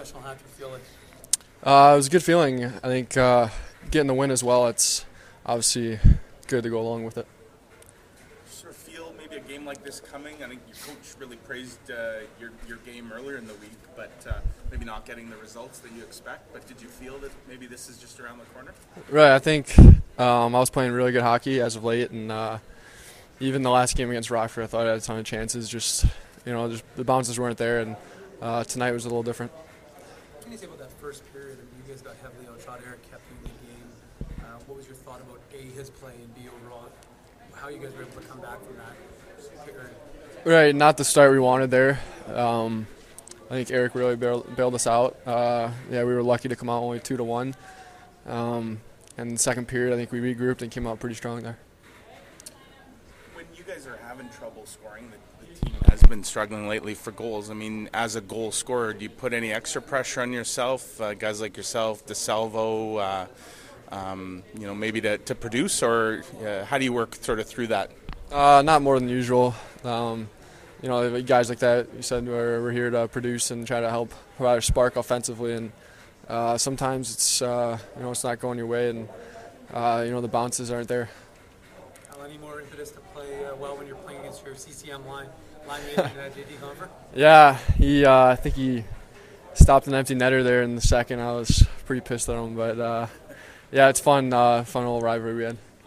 professional hat trick feel like? It was a good feeling. I think getting the win as well, it's obviously good to go along with it. Sort of feel maybe a game like this coming. I think your coach really praised your game earlier in the week, but maybe not getting the results that you expect. But did you feel that maybe this is just around the corner? Right. I think I was playing really good hockey as of late, and even the last game against Rockford, I thought I had a ton of chances. Just the bounces weren't there, and tonight was a little different. What can you say about that first period? I mean, you guys got heavily outshot. Eric kept you in the game. What was your thought about his play and overall how you guys were able to come back from that period? Right, not the start we wanted there. I think Eric really bailed us out. We were lucky to come out only 2-1. And the second period, I think we regrouped and came out pretty strong there. When you guys are having trouble scoring, the team has been struggling lately for goals. I mean, as a goal scorer, do you put any extra pressure on yourself, guys like yourself, DeSalvo, maybe to produce, or how do you work sort of through that? Not more than usual. Guys like that, you said we're here to produce and try to help provide a spark offensively, and sometimes it's it's not going your way, and the bounces aren't there. Any more impetus to play well when you're playing against your CCM linemate JT Compher? Yeah, I think he stopped an empty netter there in the second. I was pretty pissed at him, but it's fun little rivalry we had.